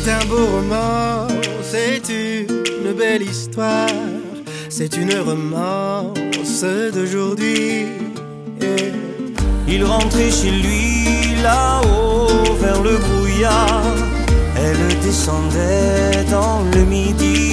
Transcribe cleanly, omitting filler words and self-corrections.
C'est un beau roman, c'est une belle histoire, c'est une romance d'aujourd'hui. Il rentrait chez lui là-haut vers le brouillard. Elle descendait dans le midi.